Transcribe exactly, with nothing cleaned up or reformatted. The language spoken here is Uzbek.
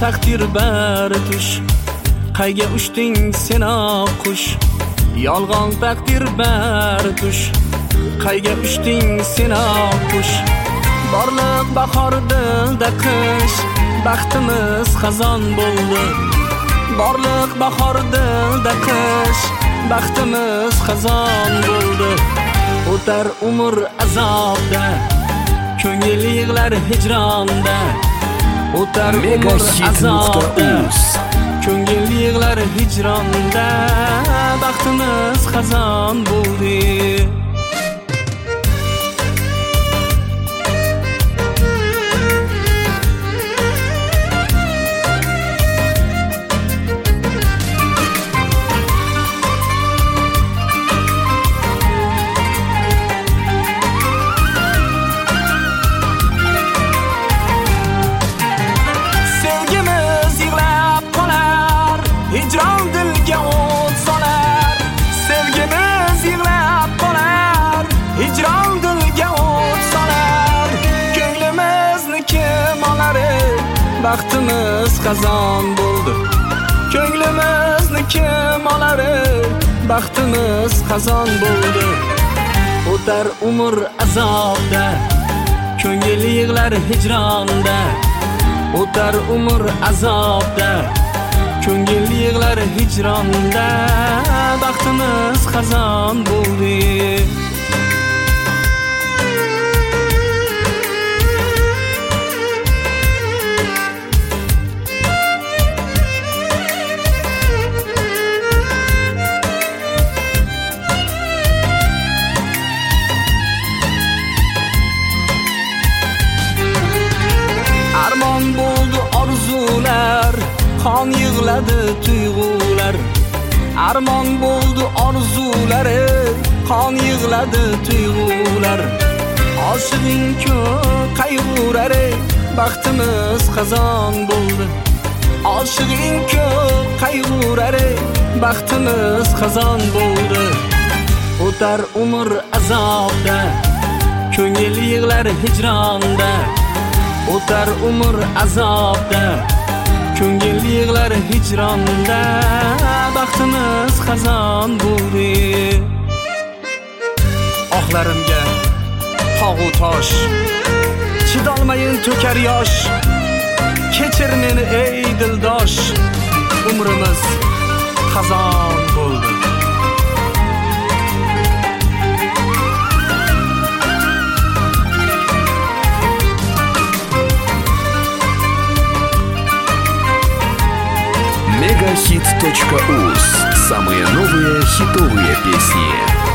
taqdir bari tush. Qayga uchding sen oqush? Yolg'on taqdir bari tush. Qayga uchding sen oqush? Borliq bahor dilda qish, baxtimiz xazon bo'ldi. Borliq bahor dilda qish, baxtimiz xazon bo'ldi. O'tar umr azobda, ko'ngil yig'lar hijronda. O'tar umr azobda, ko'ngil yig'lar hijronda. Baxtimiz xazon bo'ldi. Hicron dilga o't solar, sevgimiz yig'lab qolar. Hicron dilga o't solar, ko'nglimizni kim olar? Baxtimiz xazon bo'ldi. Ko'nglimizni kim olar? Baxtimiz xazon bo'ldi. O'tar umr azobda, ko'ngil yig'lar hijronda. O'tar umr azobda, ko'ngil yig'lar hijronda. Baxtimiz xazon bo'ldi. Armon bo'ldi orzular, qon yig'ladi tuyg'ular. Armon bo'ldi orzulari, qon yig'ladi tuyg'ular. Oshiqing ko'p qayg'urar, baxtimiz xazon bo'ldi. Oshiqing ko'p qayg'urar, baxtimiz xazon bo'ldi. O'tar umr azobda, ko'ngil yig'lar hijronda. O'tar umr azobda, ko'ngil yig'lar hijronda. Baxtimiz xazon bo'ldi. Ohlarimga tog'u tosh, chidolmayin to'kar yosh. Kechir meni ey dildosh, umrimiz xazon bo'ldi. мегахит точка уз. Самые новые хитовые песни.